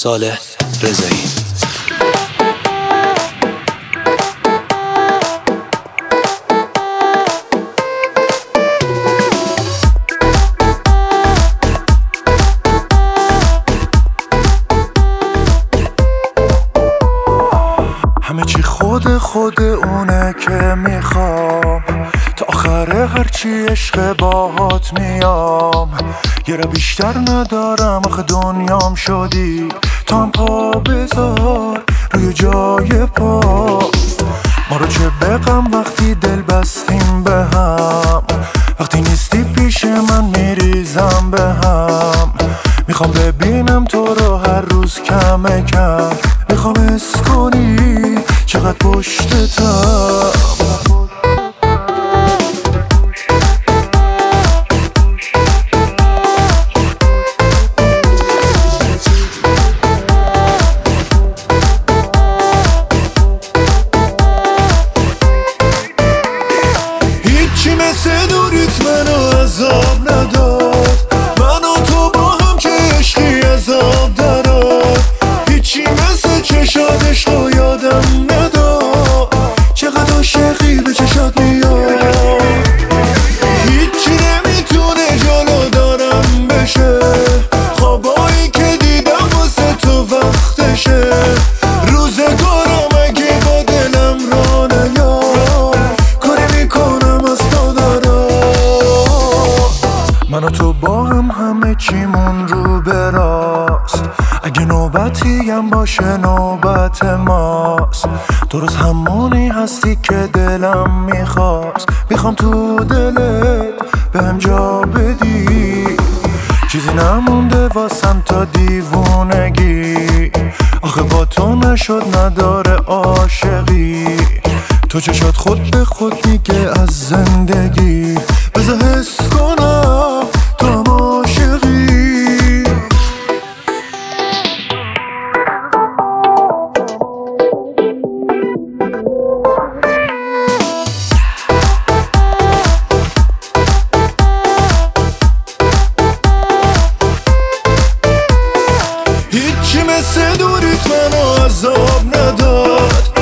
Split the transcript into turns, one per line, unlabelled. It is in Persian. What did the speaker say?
صالح رضایی.
همه چی خود اونه که میخوام، تا آخر هرچی عشق باهات میام. یه را بیشتر ندارم آخه دنیام شدی، تا هم پا بذار روی جای پا. ما رو چه بقم وقتی دل بستیم به هم، وقتی نیستی پیش من میریزم به هم. میخوام ببینم تو رو هر روز کم کم، میخوام حس کنی چقدر پشتتم. هیچی مثل دوریت منو عذاب نداد، من و تو با هم که عشقی عذاب دارد. هیچی مثل چشات عشقو یادم نداد، چقدر عاشقی به چشات میاد. هیچی نمیتونه جلو دارم بشه، خوابایی که دیدم واسه تو وقتشه. روزگارم اگه با دلم را نیاد، کاری میکنم از پا دارم. من و تو با هم همه چیمون رو به راست، اگه نوبتی هم باشه نوبت ماست. درست همونی هستی که دلم میخواست، میخوام تو دلت بهم جا بدی. چیزی نمونده واسم تا دیوونگی، آخه با تو نشد نداره عاشقی. تو چشات خود به خود میگه از زندگی، بذار حس کنم تو هم عاشقی. هیچی مثل دوریت منو عذاب نداد،